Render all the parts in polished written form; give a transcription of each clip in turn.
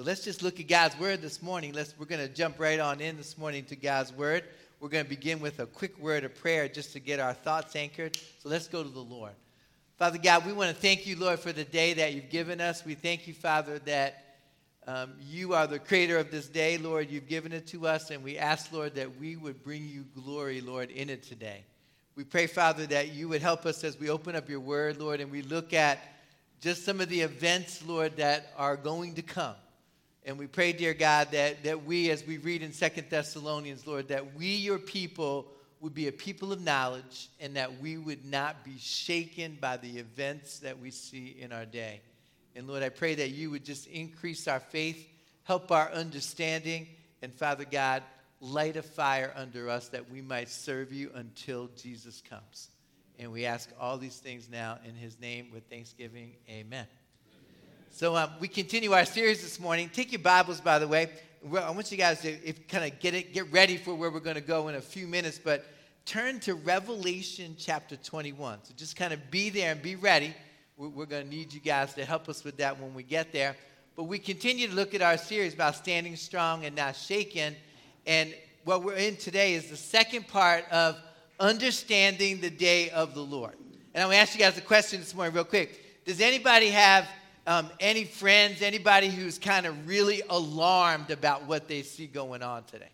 let's just look at God's word this morning. We're going to jump right on in this morning to God's word. We're going to begin with a quick word of prayer just to get our thoughts anchored. So let's go to the Lord. Father God, we want to thank you, Lord, for the day that you've given us. We thank you, Father, that you are the creator of this day, Lord. You've given it to us, and we ask, Lord, that we would bring you glory, Lord, in it today. We pray, Father, that you would help us as we open up your word, Lord, and we look at just some of the events, Lord, that are going to come. And we pray, dear God, that we, as we read in 2 Thessalonians, Lord, that we, your people, would be a people of knowledge and that we would not be shaken by the events that we see in our day. And, Lord, I pray that you would just increase our faith, help our understanding, and, Father God, light a fire under us that we might serve you until Jesus comes. And we ask all these things now in his name with thanksgiving. Amen. So we continue our series this morning. Take your Bibles, by the way. I want you guys to kind of get ready for where we're going to go in a few minutes. But turn to Revelation chapter 21. So just kind of be there and be ready. We're going to need you guys to help us with that when we get there. But we continue to look at our series about standing strong and not shaken. And what we're in today is the second part of understanding the day of the Lord. And I'm going to ask you guys a question this morning real quick. Does anybody have any friends, anybody who's kind of really alarmed about what they see going on today?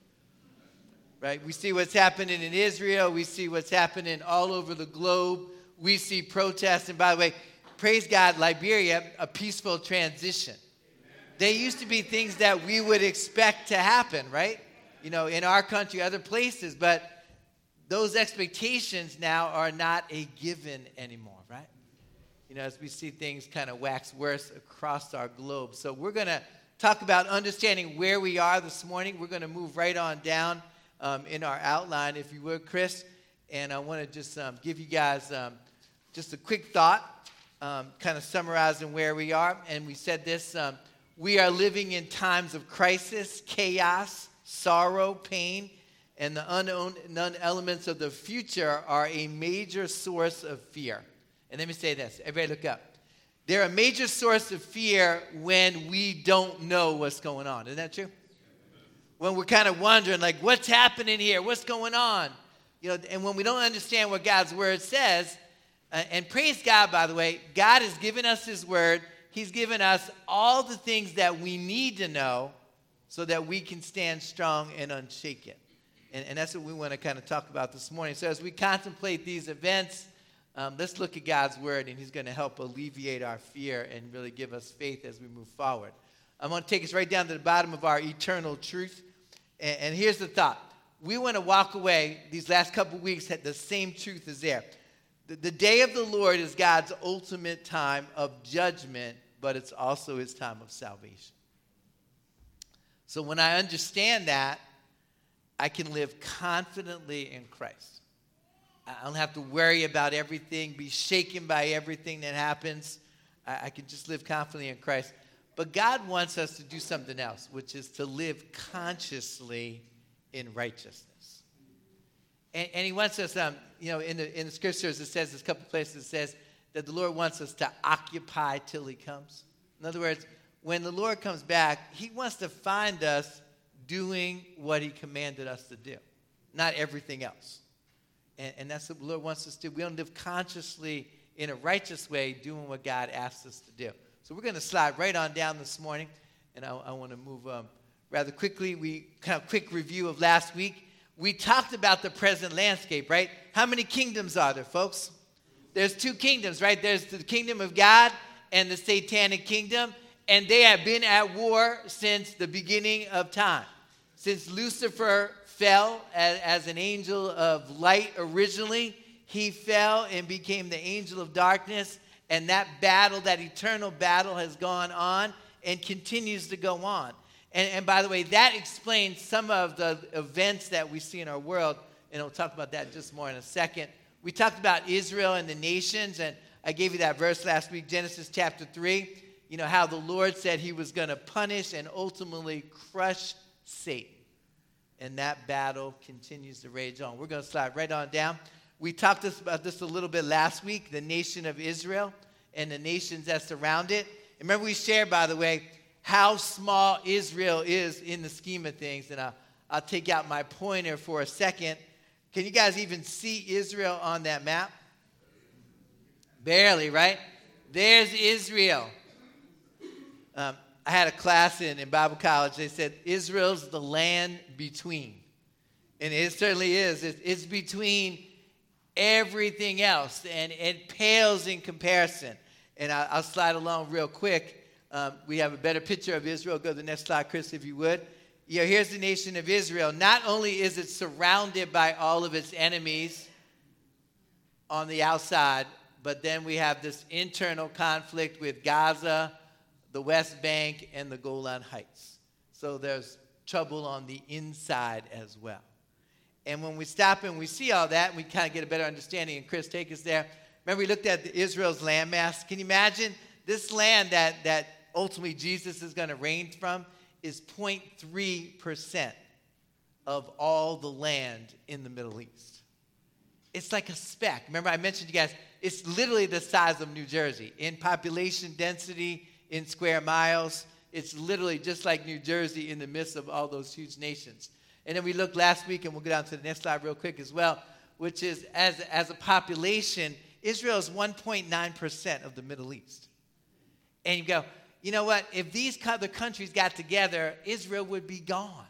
Right? We see what's happening in Israel. We see what's happening all over the globe. We see protests. And by the way, praise God, Liberia, a peaceful transition. They used to be things that we would expect to happen, right? You know, in our country, other places. But those expectations now are not a given anymore, right? You know, as we see things kind of wax worse across our globe. So we're going to talk about understanding where we are this morning. We're going to move right on down in our outline, if you would, Chris. And I want to just give you guys just a quick thought, kind of summarizing where we are. And we said this, we are living in times of crisis, chaos, sorrow, pain, and the unknown elements of the future are a major source of fear. And let me say this. Everybody look up. They're a major source of fear when we don't know what's going on. Isn't that true? When we're kind of wondering, like, what's happening here? What's going on? You know, and when we don't understand what God's word says, and praise God, by the way, God has given us his word. He's given us all the things that we need to know so that we can stand strong and unshaken. And that's what we want to kind of talk about this morning. So as we contemplate these events, let's look at God's word, and he's going to help alleviate our fear and really give us faith as we move forward. I'm going to take us right down to the bottom of our eternal truth. And here's the thought. We want to walk away these last couple weeks that the same truth is there. The day of the Lord is God's ultimate time of judgment, but it's also his time of salvation. So when I understand that, I can live confidently in Christ. I don't have to worry about everything, be shaken by everything that happens. I can just live confidently in Christ. But God wants us to do something else, which is to live consciously in righteousness. And he wants us, in the scriptures, it says, there's a couple places it says that the Lord wants us to occupy till he comes. In other words, when the Lord comes back, he wants to find us doing what he commanded us to do, not everything else. And that's what the Lord wants us to do. We don't live consciously in a righteous way doing what God asks us to do. So we're going to slide right on down this morning, and I want to move rather quickly. We kind of quick review of last week. We talked about the present landscape, right? How many kingdoms are there, folks? There's two kingdoms, right? There's the kingdom of God and the satanic kingdom, and they have been at war since the beginning of time. Since Lucifer fell as an angel of light originally, he fell and became the angel of darkness. And that battle, that eternal battle, has gone on and continues to go on. And by the way, that explains some of the events that we see in our world. And we'll talk about that just more in a second. We talked about Israel and the nations. And I gave you that verse last week, Genesis chapter 3. You know, how the Lord said he was going to punish and ultimately crush Satan. And that battle continues to rage on. We're going to slide right on down. We talked about this a little bit last week, the nation of Israel and the nations that surround it. And remember we shared, by the way, how small Israel is in the scheme of things. And I'll take out my pointer for a second. Can you guys even see Israel on that map? Barely, right? There's Israel. I had a class in Bible college. They said Israel's the land between. And it certainly is. It's between everything else. And it pales in comparison. And I'll slide along real quick. We have a better picture of Israel. Go to the next slide, Chris, if you would. Here's the nation of Israel. Not only is it surrounded by all of its enemies on the outside, but then we have this internal conflict with Gaza, the West Bank, and the Golan Heights. So there's trouble on the inside as well. And when we stop and we see all that, we kind of get a better understanding. And Chris, take us there. Remember, we looked at Israel's landmass. Can you imagine this land that ultimately Jesus is going to reign from is 0.3% of all the land in the Middle East. It's like a speck. Remember, I mentioned to you guys, it's literally the size of New Jersey. In population density, in square miles, it's literally just like New Jersey in the midst of all those huge nations. And then we looked last week, and we'll go down to the next slide real quick as well, which is as a population, Israel is 1.9% of the Middle East. And you go, you know what? If these other countries got together, Israel would be gone.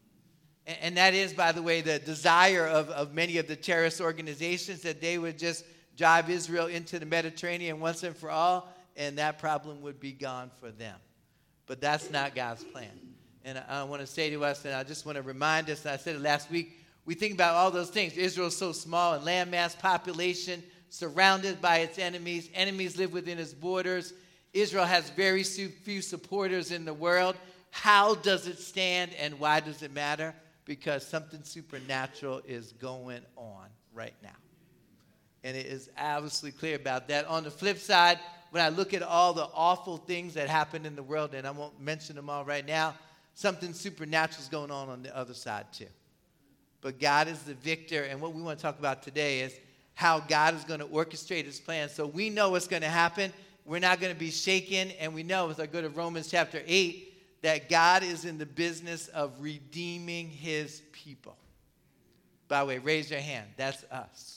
And that is, by the way, the desire of many of the terrorist organizations, that they would just drive Israel into the Mediterranean once and for all, and that problem would be gone for them. But that's not God's plan. And I want to say to us, and I just want to remind us, and I said it last week, we think about all those things. Israel is so small in landmass, population, surrounded by its enemies. Enemies live within its borders. Israel has very few supporters in the world. How does it stand, and why does it matter? Because something supernatural is going on right now. And it is absolutely clear about that. On the flip side, when I look at all the awful things that happen in the world, and I won't mention them all right now, something supernatural is going on the other side too. But God is the victor, and what we want to talk about today is how God is going to orchestrate his plan. So we know what's going to happen. We're not going to be shaken, and we know, as I go to Romans chapter 8, that God is in the business of redeeming his people. By the way, raise your hand. That's us.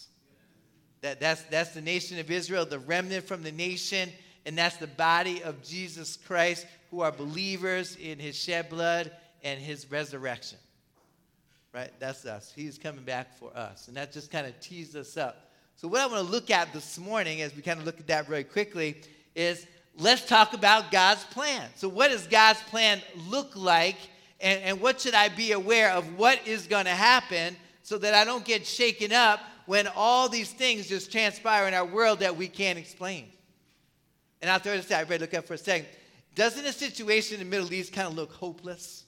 That's the nation of Israel, the remnant from the nation, and that's the body of Jesus Christ, who are believers in his shed blood and his resurrection. Right? That's us. He's coming back for us. And that just kind of tees us up. So what I want to look at this morning, as we kind of look at that very quickly, is let's talk about God's plan. So what does God's plan look like? And what should I be aware of what is going to happen so that I don't get shaken up when all these things just transpire in our world that we can't explain? And I'll throw this out. Everybody look up for a second. Doesn't the situation in the Middle East kind of look hopeless?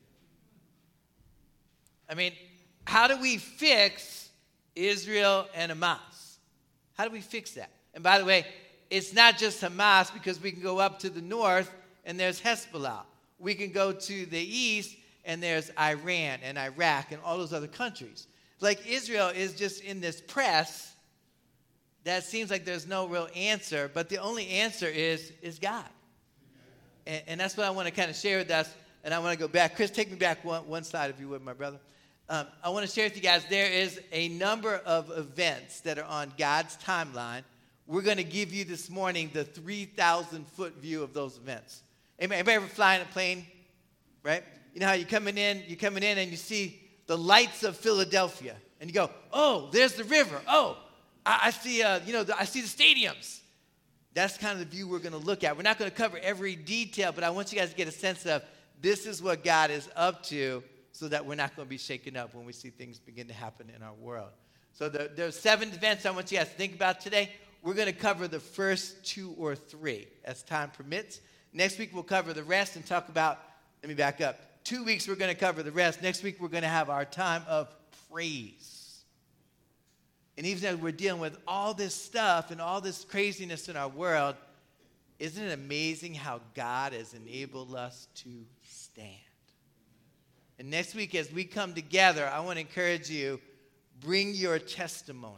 I mean, how do we fix Israel and Hamas? How do we fix that? And by the way, it's not just Hamas, because we can go up to the north and there's Hezbollah. We can go to the east and there's Iran and Iraq and all those other countries. Like, Israel is just in this press that seems like there's no real answer, but the only answer is God. And that's what I want to kind of share with us. And I want to go back. Chris, take me back one slide, if you would, my brother. I want to share with you guys, there is a number of events that are on God's timeline. We're going to give you this morning the 3,000-foot view of those events. Anybody ever fly in a plane? Right? You know how you're coming in and you see the lights of Philadelphia. And you go, oh, there's the river. Oh, I see, I see the stadiums. That's kind of the view we're going to look at. We're not going to cover every detail, but I want you guys to get a sense of this is what God is up to, so that we're not going to be shaken up when we see things begin to happen in our world. So there's 7 events I want you guys to think about today. We're going to cover the first 2 or 3 as time permits. Next week we'll cover the rest and talk about, let me back up. 2 weeks we're going to cover the rest. Next week we're going to have our time of praise. And even as we're dealing with all this stuff and all this craziness in our world, isn't it amazing how God has enabled us to stand? And next week, as we come together, I want to encourage you, bring your testimony.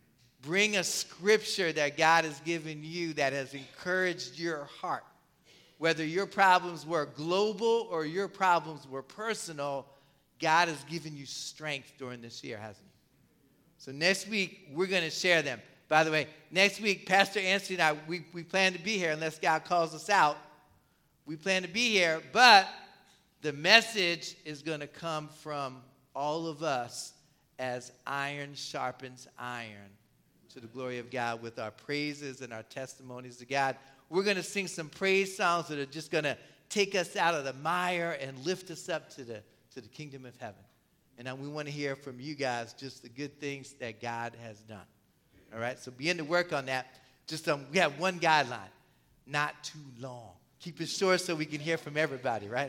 Bring a scripture that God has given you that has encouraged your heart. whether your problems were global or your problems were personal, God has given you strength during this year, hasn't he? So next week, we're going to share them. By the way, next week, Pastor Anthony and I, we plan to be here unless God calls us out. We plan to be here, but the message is going to come from all of us as iron sharpens iron to the glory of God with our praises and our testimonies to God. We're going to sing some praise songs that are just going to take us out of the mire and lift us up to the kingdom of heaven. And we want to hear from you guys just the good things that God has done. All right, so begin to work on that. Just we have one guideline, not too long. Keep it short so we can hear from everybody, right?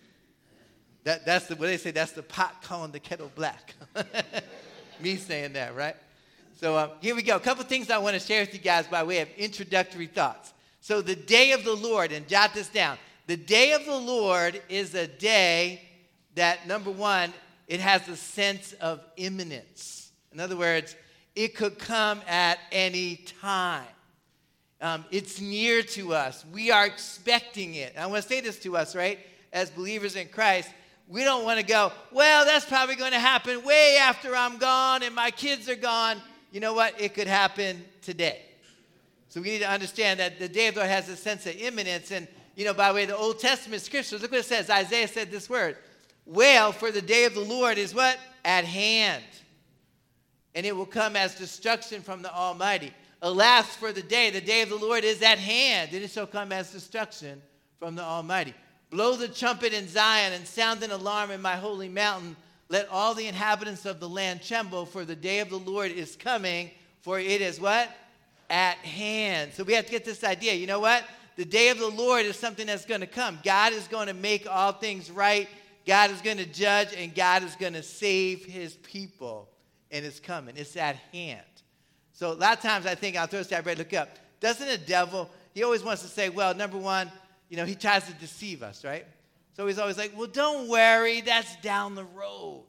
That's what they say. That's the pot calling the kettle black. Me saying that, right? So here we go. A couple things I want to share with you guys by way of introductory thoughts. So the day of the Lord, and jot this down. The day of the Lord is a day that, number one, it has a sense of imminence. In other words, it could come at any time. It's near to us. We are expecting it. And I want to say this to us, right? As believers in Christ, we don't want to go, well, that's probably going to happen way after I'm gone and my kids are gone. You know what? It could happen today. So we need to understand that the day of the Lord has a sense of imminence. And, by the way, the Old Testament scriptures, look what it says. Isaiah said this word. Wail, for the day of the Lord is what? At hand. And it will come as destruction from the Almighty. Alas, for the day of the Lord is at hand, and it shall come as destruction from the Almighty. Blow the trumpet in Zion and sound an alarm in my holy mountain. Let all the inhabitants of the land tremble, for the day of the Lord is coming, for it is what? At hand. So we have to get this idea. You know what? The day of the Lord is something that's going to come. God is going to make all things right. God is going to judge, and God is going to save his people. And it's coming. It's at hand. So a lot of times I think, I'll throw this out, look up. Doesn't the devil, he always wants to say, well, number one, he tries to deceive us, right? So he's always like, well, don't worry, that's down the road.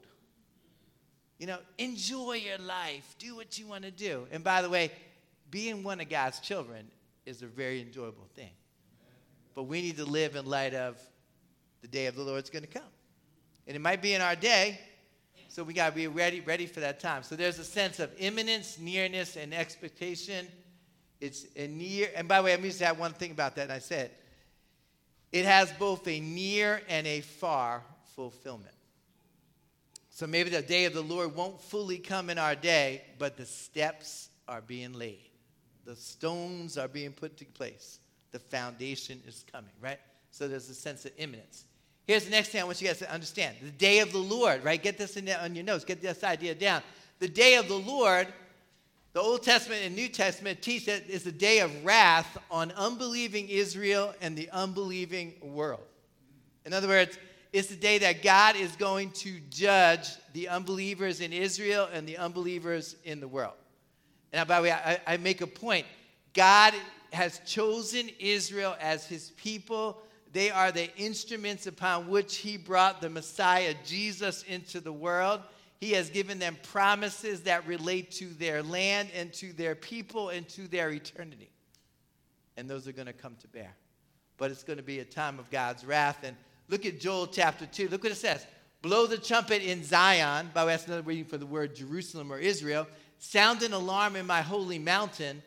Enjoy your life. Do what you want to do. And by the way, being one of God's children is a very enjoyable thing. But we need to live in light of the day of the Lord's going to come. And it might be in our day, so we got to be ready for that time. So there's a sense of imminence, nearness, and expectation. It's a near, and by the way, I'm used to have one thing about that, and I said, it has both a near and a far fulfillment. So maybe the day of the Lord won't fully come in our day, but the steps are being laid. The stones are being put to place. The foundation is coming, right? So there's a sense of imminence. Here's the next thing I want you guys to understand. The day of the Lord, right? Get this on your notes. Get this idea down. The day of the Lord, the Old Testament and New Testament teach that it's a day of wrath on unbelieving Israel and the unbelieving world. In other words, it's the day that God is going to judge the unbelievers in Israel and the unbelievers in the world. And by the way, I make a point. God has chosen Israel as his people. They are the instruments upon which he brought the Messiah, Jesus, into the world. He has given them promises that relate to their land and to their people and to their eternity. And those are going to come to bear. But it's going to be a time of God's wrath. And look at Joel chapter 2. Look what it says. Blow the trumpet in Zion. By the way, that's another reading for the word Jerusalem or Israel. Sound an alarm in my holy mountain.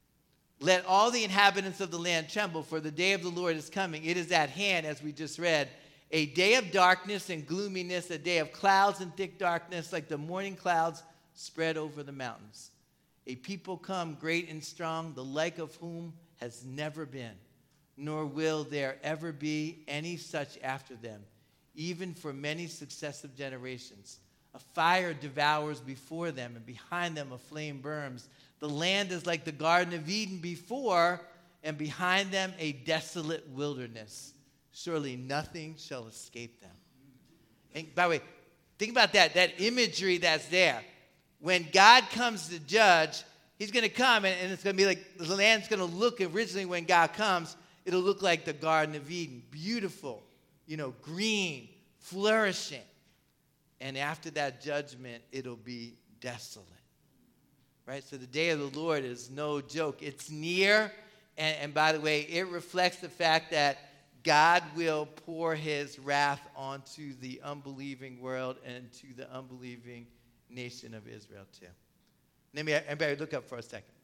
Let all the inhabitants of the land tremble, for the day of the Lord is coming. It is at hand, as we just read. A day of darkness and gloominess, a day of clouds and thick darkness, like the morning clouds spread over the mountains. A people come great and strong, the like of whom has never been, nor will there ever be any such after them, even for many successive generations. A fire devours before them, and behind them a flame burns. The land is like the Garden of Eden before, and behind them a desolate wilderness. Surely nothing shall escape them. And by the way, think about that imagery that's there. When God comes to judge, he's going to come, and it's going to be like the land's going to look originally when God comes, it'll look like the Garden of Eden. Beautiful, green, flourishing. And after that judgment, it'll be desolate. Right? So the day of the Lord is no joke. It's near. And by the way, it reflects the fact that God will pour his wrath onto the unbelieving world and to the unbelieving nation of Israel too. Everybody look up for a second.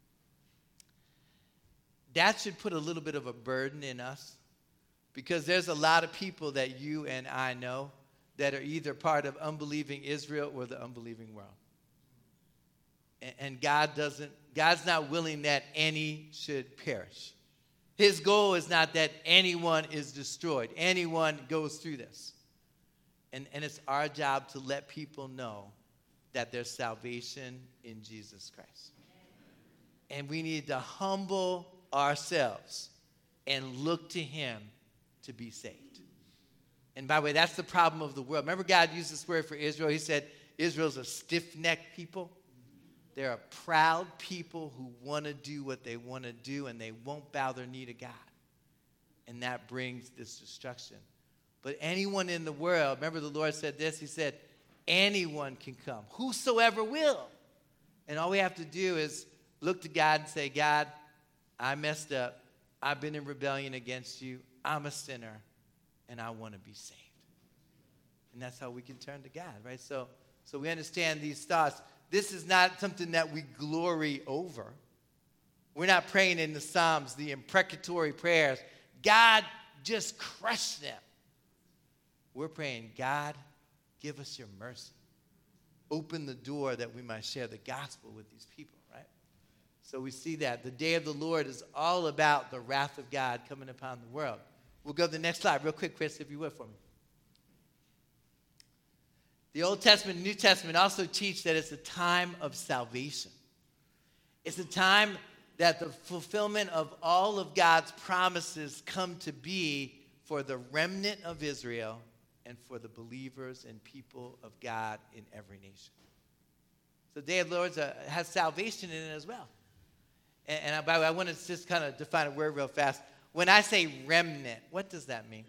That should put a little bit of a burden in us, because there's a lot of people that you and I know that are either part of unbelieving Israel or the unbelieving world. And God's not willing that any should perish. His goal is not that anyone is destroyed, anyone goes through this. And it's our job to let people know that there's salvation in Jesus Christ. And we need to humble ourselves and look to him to be saved. And by the way, that's the problem of the world. Remember, God used this word for Israel. He said Israel's a stiff-necked people. They're a proud people who want to do what they want to do, and they won't bow their knee to God. And that brings this destruction. But anyone in the world, remember the Lord said this, he said, anyone can come, whosoever will. And all we have to do is look to God and say, God, I messed up. I've been in rebellion against you. I'm a sinner, and I want to be saved. And that's how we can turn to God, right? So we understand these thoughts. This is not something that we glory over. We're not praying in the Psalms, the imprecatory prayers. God, just crush them. We're praying, God, give us your mercy. Open the door that we might share the gospel with these people, right? So we see that. The day of the Lord is all about the wrath of God coming upon the world. We'll go to the next slide real quick, Chris, if you would for me. The Old Testament and New Testament also teach that it's a time of salvation. It's a time that the fulfillment of all of God's promises come to be for the remnant of Israel and for the believers and people of God in every nation. So the Day of the Lord has salvation in it as well. And by the way, I want to just kind of define a word real fast. When I say remnant, what does that mean?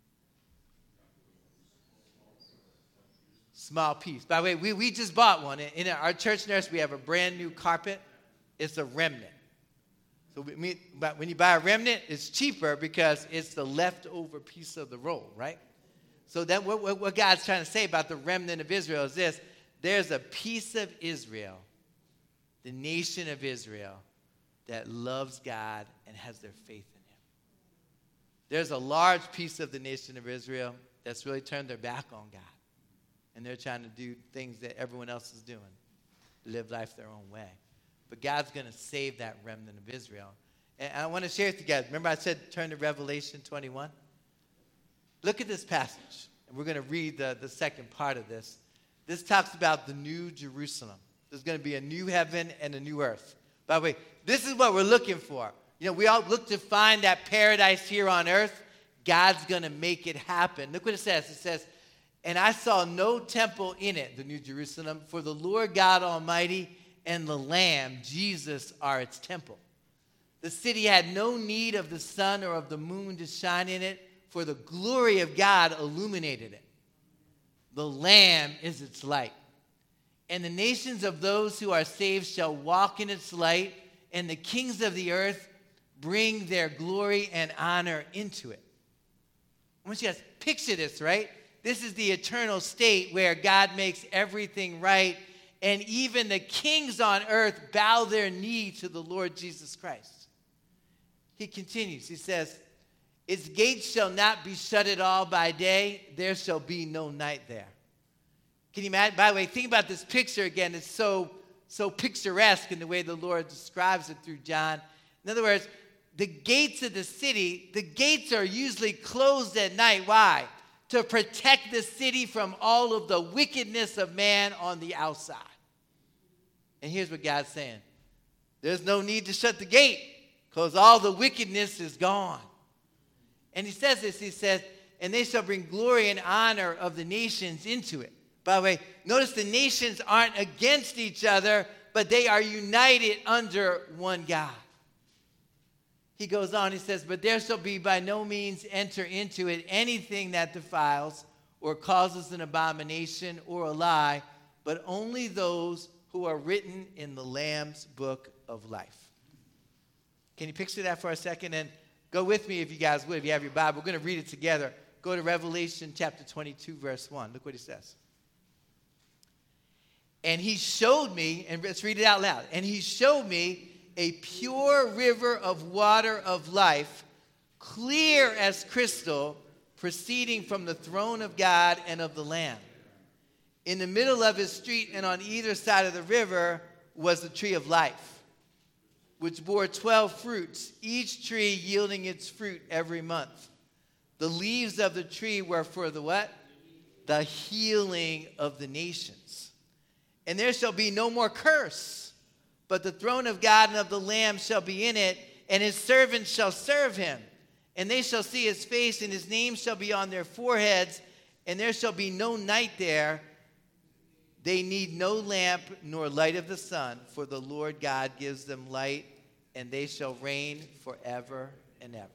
Small piece. By the way, we just bought one. In our church nurse, we have a brand new carpet. It's a remnant. So but when you buy a remnant, it's cheaper because it's the leftover piece of the roll, right? So that what God's trying to say about the remnant of Israel is this. There's a piece of Israel, the nation of Israel, that loves God and has their faith in him. There's a large piece of the nation of Israel that's really turned their back on God. And they're trying to do things that everyone else is doing, live life their own way. But God's going to save that remnant of Israel. And I want to share with you guys. Remember I said turn to Revelation 21? Look at this passage. And we're going to read the second part of this. This talks about the new Jerusalem. There's going to be a new heaven and a new earth. By the way, this is what we're looking for. You know, we all look to find that paradise here on earth. God's going to make it happen. Look what it says. It says, and I saw no temple in it, the New Jerusalem, for the Lord God Almighty and the Lamb, Jesus, are its temple. The city had no need of the sun or of the moon to shine in it, for the glory of God illuminated it. The Lamb is its light. And the nations of those who are saved shall walk in its light, and the kings of the earth bring their glory and honor into it. I want you guys to picture this, right? This is the eternal state where God makes everything right, and even the kings on earth bow their knee to the Lord Jesus Christ. He continues, he says, its gates shall not be shut at all by day, there shall be no night there. Can you imagine? By the way, think about this picture again. It's so picturesque in the way the Lord describes it through John. In other words, the gates of the city, the gates are usually closed at night. Why? To protect the city from all of the wickedness of man on the outside. And here's what God's saying. There's no need to shut the gate because all the wickedness is gone. And he says this, he says, and they shall bring glory and honor of the nations into it. By the way, notice the nations aren't against each other, but they are united under one God. He goes on, he says, but there shall be by no means enter into it anything that defiles or causes an abomination or a lie, but only those who are written in the Lamb's book of life. Can you picture that for a second? Go with me if you guys would. If you have your Bible, we're going to read it together. Go to Revelation chapter 22, verse 1. Look what he says. And he showed me, and let's read it out loud. And he showed me a pure river of water of life, clear as crystal, proceeding from the throne of God and of the Lamb. In the middle of his street and on either side of the river was the tree of life, which bore 12 fruits, each tree yielding its fruit every month. The leaves of the tree were for the what? The healing of the nations. And there shall be no more curse, but the throne of God and of the Lamb shall be in it, and his servants shall serve him. And they shall see his face, and his name shall be on their foreheads, and there shall be no night there. They need no lamp nor light of the sun, for the Lord God gives them light, and they shall reign forever and ever.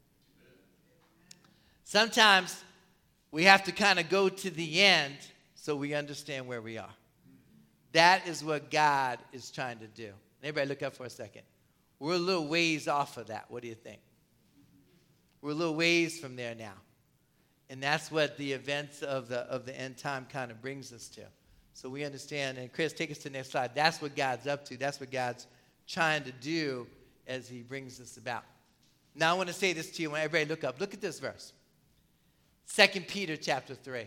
Sometimes we have to kind of go to the end so we understand where we are. That is what God is trying to do. Everybody look up for a second. We're a little ways off of that. What do you think? We're a little ways from there now. And that's what the events of the end time kind of brings us to. So we understand. And Chris, take us to the next slide. That's what God's up to. That's what God's trying to do as he brings this about. Now I want to say this to you when everybody look up. Look at this verse. 2 Peter chapter 3.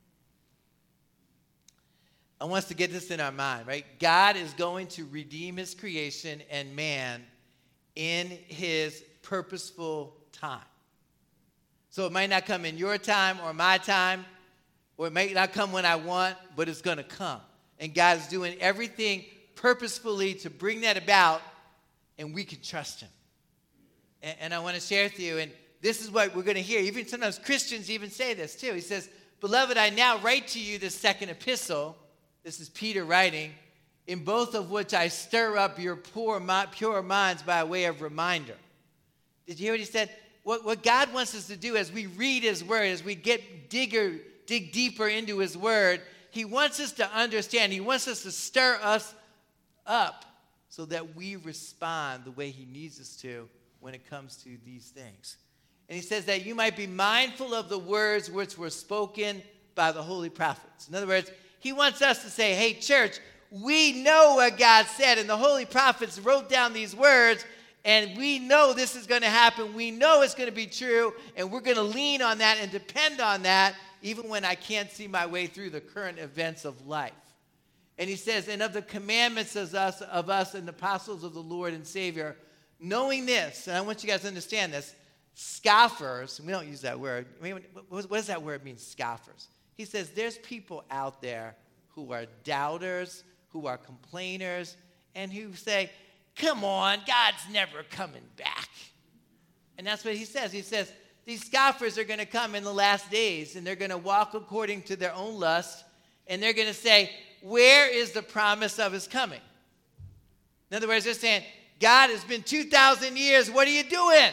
I want us to get this in our mind, right? God is going to redeem his creation and man in his purposeful time. So it might not come in your time or my time, or it may not come when I want, but it's going to come. And God is doing everything purposefully to bring that about, and we can trust him. And I want to share with you, and this is what we're going to hear. Even sometimes Christians even say this too. He says, "Beloved, I now write to you this second epistle." This is Peter writing, "in both of which I stir up your pure minds by way of reminder." Did you hear what he said? What God wants us to do as we read his word, as we dig deeper into his word, he wants us to understand. He wants us to stir us up so that we respond the way he needs us to when it comes to these things. And he says that you might be mindful of the words which were spoken by the holy prophets. In other words, he wants us to say, hey, church, we know what God said, and the holy prophets wrote down these words, and we know this is going to happen. We know it's going to be true, and we're going to lean on that and depend on that even when I can't see my way through the current events of life. And he says, and of the commandments of us and the apostles of the Lord and Savior, knowing this, and I want you guys to understand this, scoffers, we don't use that word. I mean, what does that word mean, scoffers? He says there's people out there who are doubters, who are complainers, and who say, come on, God's never coming back. And that's what he says. He says these scoffers are going to come in the last days, and they're going to walk according to their own lust, and they're going to say, where is the promise of his coming? In other words, they're saying, God, it's been 2,000 years. What are you doing?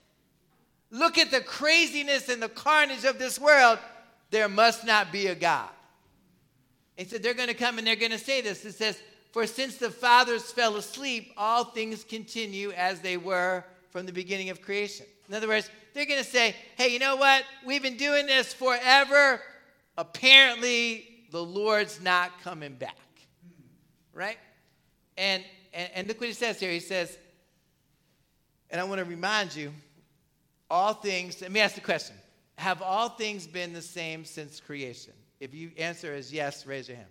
Look at the craziness and the carnage of this world. There must not be a God. And so they're going to come and they're going to say this. It says, for since the fathers fell asleep, all things continue as they were from the beginning of creation. In other words, they're going to say, hey, you know what? We've been doing this forever. Apparently, the Lord's not coming back. Right? And look what he says here. He says, and I want to remind you, all things, let me ask the question. Have all things been the same since creation? If you answer is yes, raise your hand.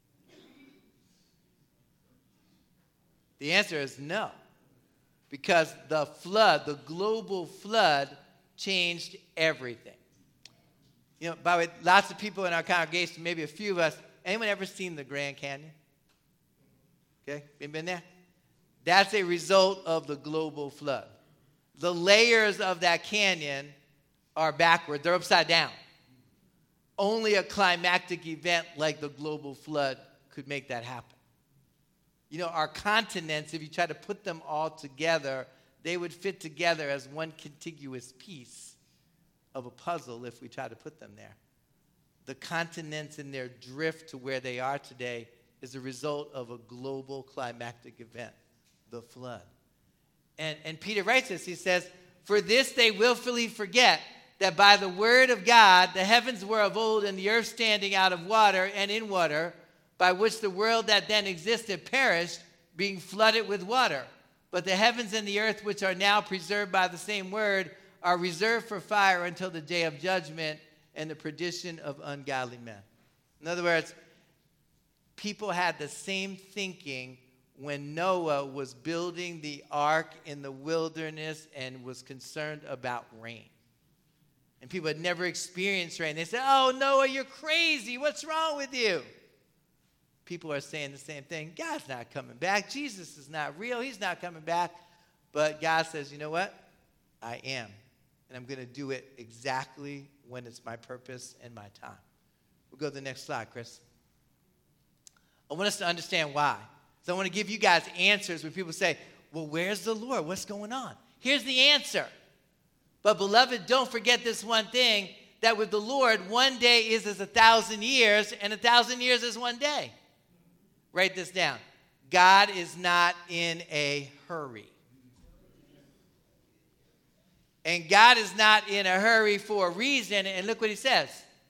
The answer is no. Because the flood, the global flood, changed everything. You know, by the way, lots of people in our congregation, maybe a few of us, anyone ever seen the Grand Canyon? Okay, been there? That's a result of the global flood. The layers of that canyon are backward. They're upside down. Only a climactic event like the global flood could make that happen. You know, our continents, if you try to put them all together, they would fit together as one contiguous piece of a puzzle if we try to put them there. The continents in their drift to where they are today is a result of a global climactic event, the flood. And Peter writes this. He says, For this they willfully forget, that by the word of God the heavens were of old, and the earth standing out of water and in water, by which the world that then existed perished, being flooded with water. But the heavens and the earth, which are now preserved by the same word, are reserved for fire until the day of judgment and the perdition of ungodly men. In other words, people had the same thinking when Noah was building the ark in the wilderness and was concerned about rain. And people had never experienced rain. They said, "Oh, Noah, you're crazy. What's wrong with you?" People are saying the same thing. God's not coming back. Jesus is not real. He's not coming back. But God says, you know what? I am. And I'm going to do it exactly when it's my purpose and my time. We'll go to the next slide, Chris. I want us to understand why. So I want to give you guys answers when people say, well, where's the Lord? What's going on? Here's the answer. But beloved, don't forget this one thing, that with the Lord, one day is as 1,000 years, and 1,000 years is one day. Write this down. God is not in a hurry. And God is not in a hurry for a reason. And look what he says.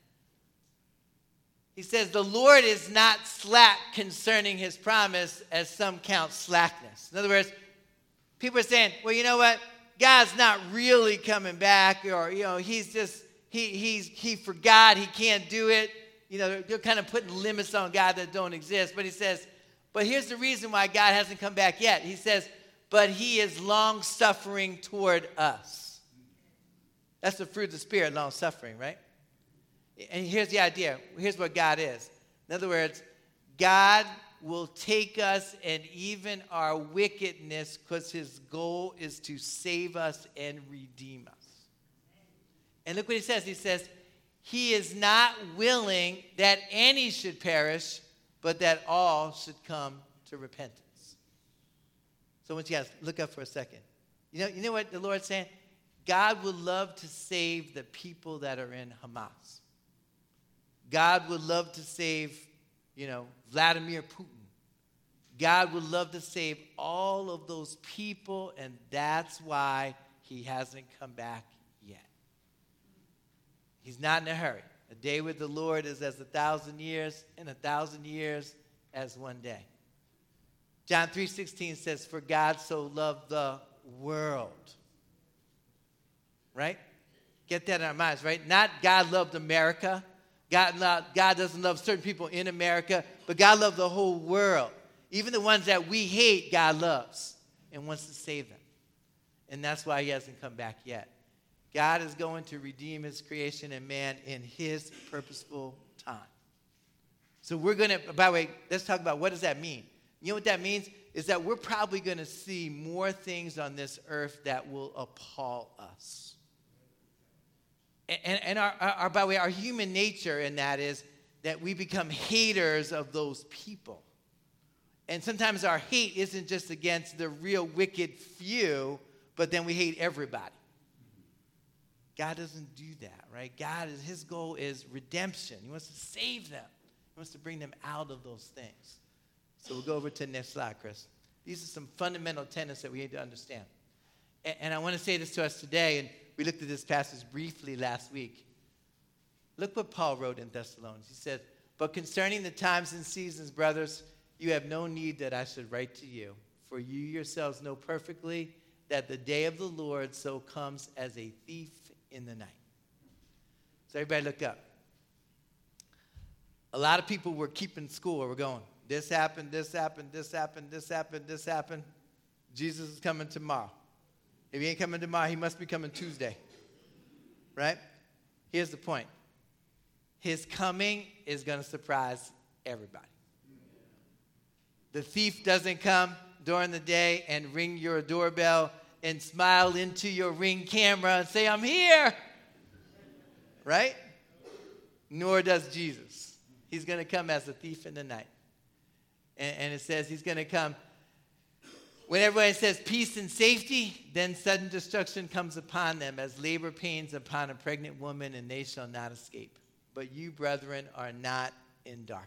He says, the Lord is not slack concerning his promise, as some count slackness. In other words, people are saying, well, you know what? God's not really coming back, or, he's just, he forgot, he can't do it. They're kind of putting limits on God that don't exist. But he says, but here's the reason why God hasn't come back yet. He says, but he is long-suffering toward us. That's the fruit of the Spirit, long-suffering, right? And here's the idea. Here's what God is. In other words, God will take us and even our wickedness, because his goal is to save us and redeem us. And look what he says. He says, he is not willing that any should perish, but that all should come to repentance. So I want you guys look up for a second. You know what the Lord's saying? God would love to save the people that are in Hamas. God would love to save, Vladimir Putin. God would love to save all of those people, and that's why he hasn't come back yet. He's not in a hurry. A day with the Lord is as 1,000 years, and 1,000 years as one day. John 3:16 says, for God so loved the world. Right? Get that in our minds, right? Not God loved America. God doesn't love certain people in America, but God loved the whole world. Even the ones that we hate, God loves and wants to save them. And that's why he hasn't come back yet. God is going to redeem his creation and man in his purposeful time. So we're going to, by the way, let's talk about what does that mean. You know what that means? Is that we're probably going to see more things on this earth that will appall us. And our by the way, our human nature in that is that we become haters of those people. And sometimes our hate isn't just against the real wicked few, but then we hate everybody. God doesn't do that, right? His goal is redemption. He wants to save them. He wants to bring them out of those things. So we'll go over to the next slide, Chris. These are some fundamental tenets that we need to understand. And I want to say this to us today, and we looked at this passage briefly last week. Look what Paul wrote in Thessalonians. He said, but concerning the times and seasons, brothers, you have no need that I should write to you, for you yourselves know perfectly that the day of the Lord so comes as a thief in the night. So everybody look up. A lot of people were keeping score. We're going, this happened, this happened, this happened, this happened, this happened. Jesus is coming tomorrow. If he ain't coming tomorrow, he must be coming Tuesday. Right? Here's the point. His coming is going to surprise everybody. The thief doesn't come during the day and ring your doorbell and smile into your Ring camera and say, I'm here. Right? Nor does Jesus. He's going to come as a thief in the night. And it says he's going to come. When everybody says peace and safety, then sudden destruction comes upon them as labor pains upon a pregnant woman, and they shall not escape. But you, brethren, are not in darkness.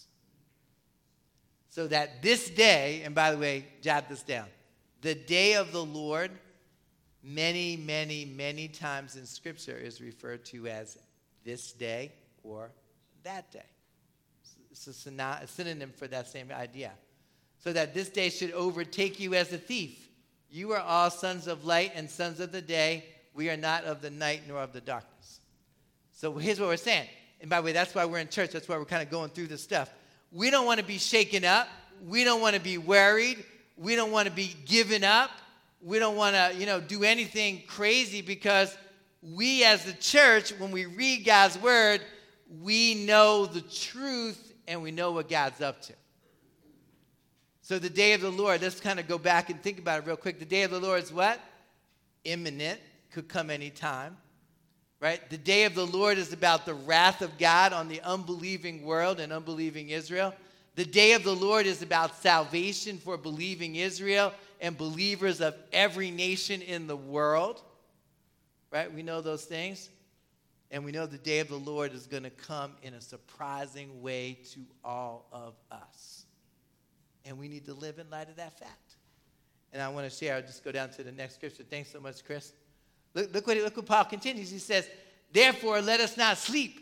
So that this day, and by the way, jot this down, the day of the Lord many, many, many times in Scripture is referred to as this day or that day. It's a synonym for that same idea. So that this day should overtake you as a thief. You are all sons of light and sons of the day. We are not of the night nor of the darkness. So here's what we're saying. And by the way, that's why we're in church. That's why we're kind of going through this stuff. We don't want to be shaken up. We don't want to be worried. We don't want to be given up. We don't want to, do anything crazy, because we as the church, when we read God's word, we know the truth and we know what God's up to. So the day of the Lord, let's kind of go back and think about it real quick. The day of the Lord is what? Imminent. Could come anytime. Right? The day of the Lord is about the wrath of God on the unbelieving world and unbelieving Israel. The day of the Lord is about salvation for believing Israel and believers of every nation in the world. Right? We know those things. And we know the day of the Lord is going to come in a surprising way to all of us. And we need to live in light of that fact. And I want to share, I'll just go down to the next scripture. Thanks so much, Chris. Look what Paul continues. He says, therefore, let us not sleep.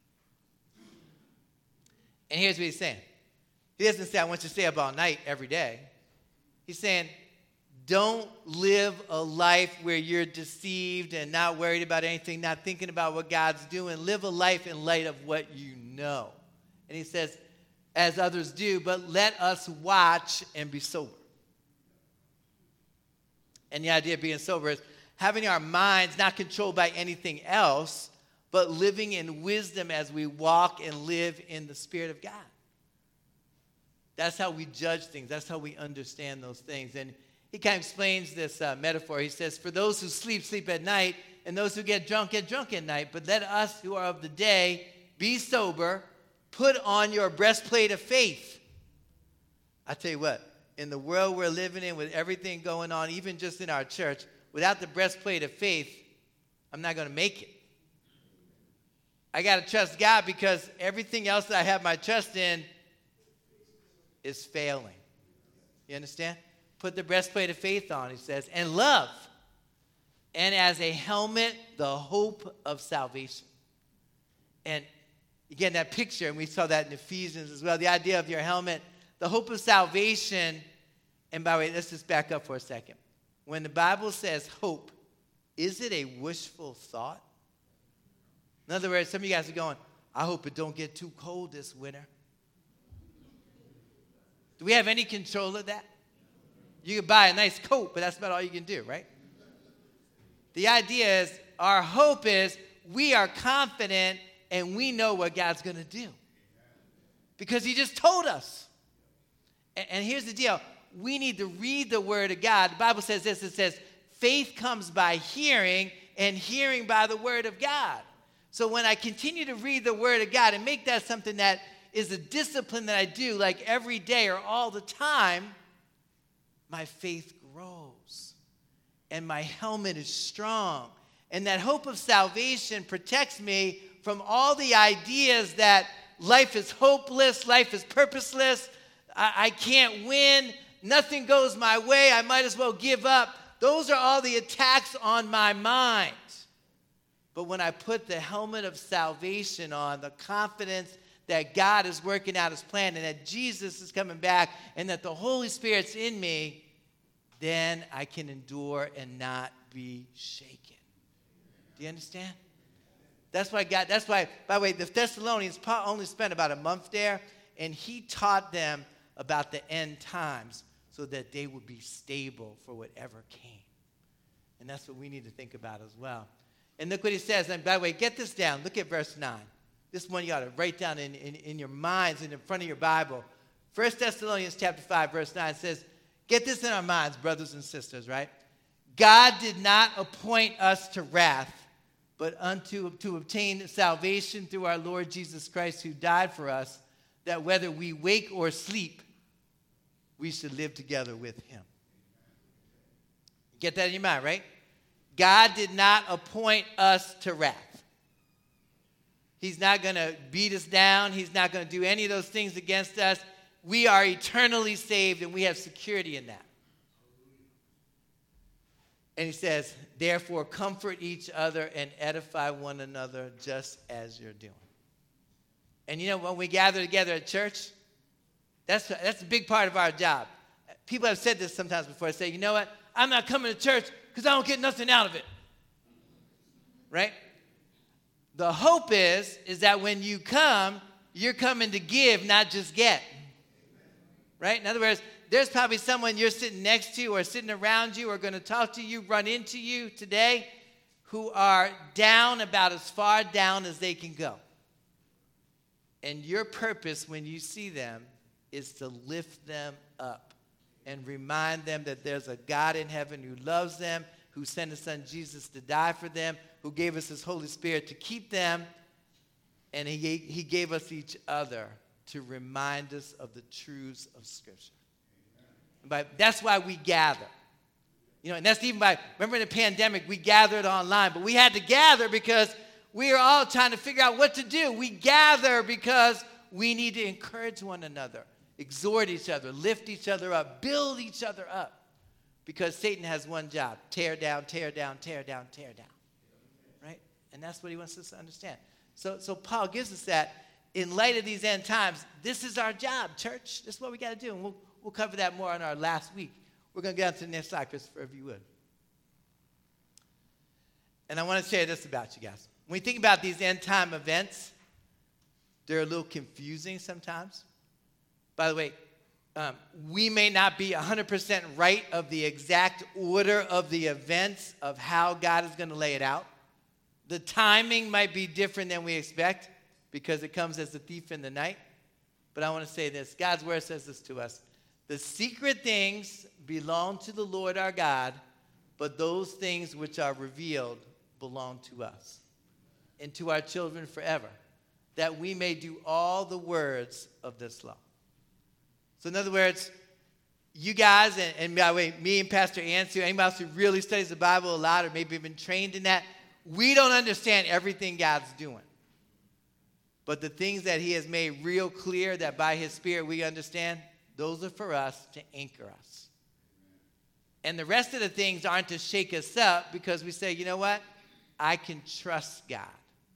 And here's what he's saying. He doesn't say, I want you to stay up all night every day. He's saying, don't live a life where you're deceived and not worried about anything, not thinking about what God's doing. Live a life in light of what you know. And he says, as others do, but let us watch and be sober. And the idea of being sober is having our minds not controlled by anything else, but living in wisdom as we walk and live in the Spirit of God. That's how we judge things. That's how we understand those things. And he kind of explains this metaphor. He says, for those who sleep, sleep at night, and those who get drunk at night. But let us who are of the day be sober, put on your breastplate of faith. I tell you what, in the world we're living in with everything going on, even just in our church, without the breastplate of faith, I'm not going to make it. I got to trust God, because everything else that I have my trust in is failing. You understand? Put the breastplate of faith on, he says, and love. And as a helmet, the hope of salvation. And again, that picture, and we saw that in Ephesians as well, the idea of your helmet, the hope of salvation. And by the way, let's just back up for a second. When the Bible says hope, is it a wishful thought? In other words, some of you guys are going, I hope it don't get too cold this winter. Do we have any control of that? You can buy a nice coat, but that's about all you can do, right? The idea is, our hope is we are confident and we know what God's going to do. Because he just told us. And here's the deal. We need to read the word of God. The Bible says this. It says, faith comes by hearing, and hearing by the word of God. So when I continue to read the word of God and make that something that is a discipline that I do like every day or all the time, my faith grows. And my helmet is strong. And that hope of salvation protects me from all the ideas that life is hopeless, life is purposeless, I can't win, nothing goes my way, I might as well give up. Those are all the attacks on my mind. But when I put the helmet of salvation on, the confidence that God is working out his plan and that Jesus is coming back and that the Holy Spirit's in me, then I can endure and not be shaken. Do you understand? That's why, by the way, the Thessalonians, Paul only spent about a month there, and he taught them about the end times so that they would be stable for whatever came. And that's what we need to think about as well. And look what he says. And by the way, get this down. Look at verse 9. This one you ought to write down in your minds and in front of your Bible. 1 Thessalonians chapter 5, verse 9 says, get this in our minds, brothers and sisters, right? God did not appoint us to wrath, but to obtain salvation through our Lord Jesus Christ, who died for us, that whether we wake or sleep, we should live together with him. Get that in your mind, right? God did not appoint us to wrath. He's not going to beat us down. He's not going to do any of those things against us. We are eternally saved, and we have security in that. And he says, therefore, comfort each other and edify one another just as you're doing. And you know, when we gather together at church, that's a big part of our job. People have said this sometimes before. They say, you know what? I'm not coming to church because I don't get nothing out of it. Right? The hope is that when you come, you're coming to give, not just get. Right? In other words, there's probably someone you're sitting next to or sitting around you or going to talk to you, run into you today, who are down about as far down as they can go. And your purpose when you see them is to lift them up and remind them that there's a God in heaven who loves them, who sent his son Jesus to die for them, who gave us his Holy Spirit to keep them, and he gave us each other to remind us of the truths of Scripture. But that's why we gather. You know, and that's even by, remember in the pandemic, we gathered online, but we had to gather because we are all trying to figure out what to do. We gather because we need to encourage one another, exhort each other, lift each other up, build each other up. Because Satan has one job: tear down, tear down, tear down, tear down. Right? And that's what he wants us to understand. So Paul gives us that in light of these end times. This is our job, church. This is what we got to do. And we'll cover that more in our last week. We're going to get on to the next slide, Christopher, if you would. And I want to share this about you guys. When you think about these end time events, they're a little confusing sometimes. By the way, we may not be 100% right of the exact order of the events of how God is going to lay it out. The timing might be different than we expect because it comes as a thief in the night. But I want to say this. God's word says this to us. The secret things belong to the Lord our God, but those things which are revealed belong to us and to our children forever, that we may do all the words of this law. So in other words, you guys, and by the way, me and Pastor Ansel, anybody else who really studies the Bible a lot or maybe been trained in that, we don't understand everything God's doing. But the things that he has made real clear that by his Spirit we understand, those are for us to anchor us. And the rest of the things aren't to shake us up because we say, you know what? I can trust God.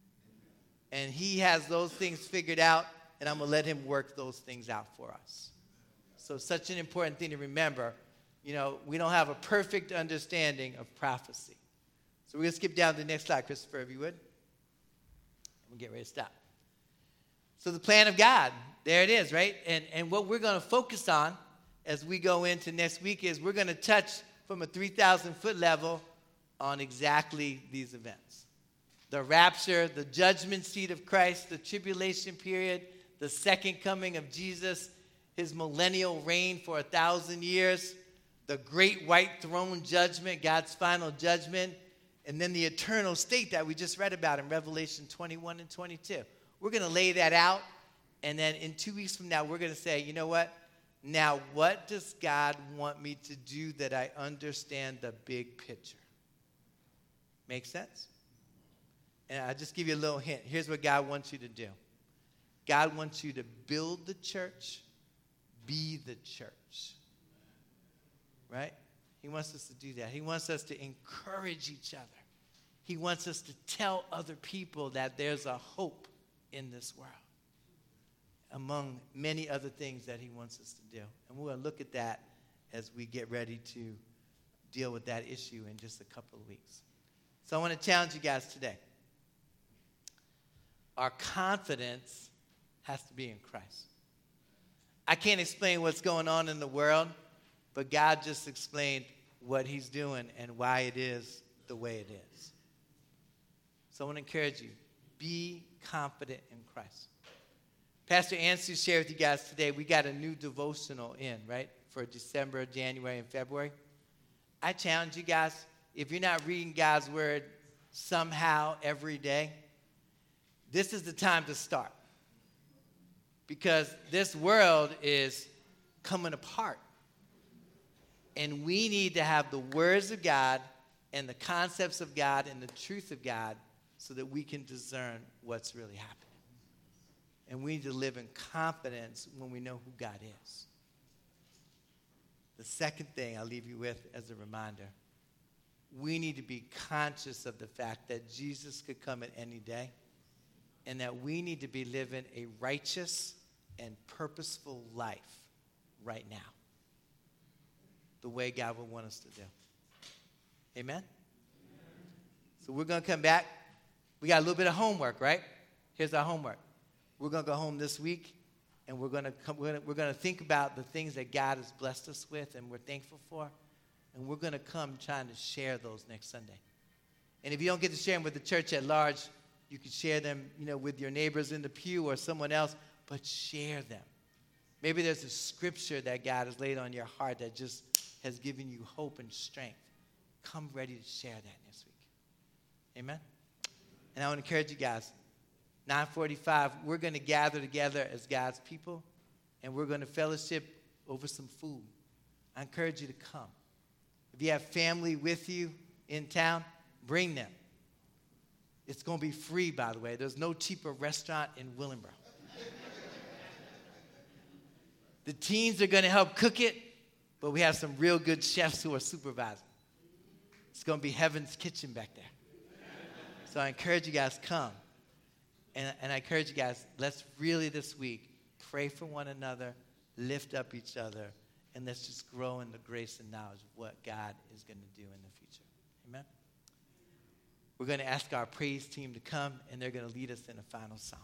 And he has those things figured out, and I'm going to let him work those things out for us. So such an important thing to remember. You know, we don't have a perfect understanding of prophecy. So we're going to skip down to the next slide, Christopher, if you would. We'll get ready to stop. So the plan of God, there it is, right? And what we're going to focus on as we go into next week is we're going to touch from a 3,000-foot level on exactly these events. The rapture, the judgment seat of Christ, the tribulation period, the second coming of Jesus, his millennial reign for 1,000 years, the great white throne judgment, God's final judgment, and then the eternal state that we just read about in Revelation 21 and 22. We're going to lay that out, and then in 2 weeks from now, we're going to say, you know what? Now, what does God want me to do that I understand the big picture? Make sense? And I'll just give you a little hint. Here's what God wants you to do. God wants you to build the church, be the church. Right? He wants us to do that. He wants us to encourage each other. He wants us to tell other people that there's a hope in this world, among many other things that he wants us to do. And we're going to look at that as we get ready to deal with that issue in just a couple of weeks. So I want to challenge you guys today. Our confidence has to be in Christ. I can't explain what's going on in the world, but God just explained what he's doing and why it is the way it is. So I want to encourage you, be confident in Christ. Pastor Ansel shared with you guys today, we got a new devotional in, right, for December, January, and February. I challenge you guys, if you're not reading God's word somehow every day, this is the time to start. Because this world is coming apart. And we need to have the words of God and the concepts of God and the truth of God so that we can discern what's really happening. And we need to live in confidence when we know who God is. The second thing I'll leave you with as a reminder we need to be conscious of the fact that Jesus could come at any day and that we need to be living a righteous and purposeful life right now, the way God would want us to do. Amen? So we're going to come back. We got a little bit of homework, right? Here's our homework. We're going to go home this week, and we're going to think about the things that God has blessed us with and we're thankful for, and we're going to come trying to share those next Sunday. And if you don't get to share them with the church at large, you can share them, with your neighbors in the pew or someone else, but share them. Maybe there's a scripture that God has laid on your heart that just has given you hope and strength. Come ready to share that next week. Amen? And I want to encourage you guys, 9:45, we're going to gather together as God's people, and we're going to fellowship over some food. I encourage you to come. If you have family with you in town, bring them. It's going to be free, by the way. There's no cheaper restaurant in Willingboro. The teens are going to help cook it, but we have some real good chefs who are supervising. It's going to be heaven's kitchen back there. So I encourage you guys, come. And I encourage you guys, let's really this week pray for one another, lift up each other, and let's just grow in the grace and knowledge of what God is going to do in the future. Amen? We're going to ask our praise team to come, and they're going to lead us in a final song.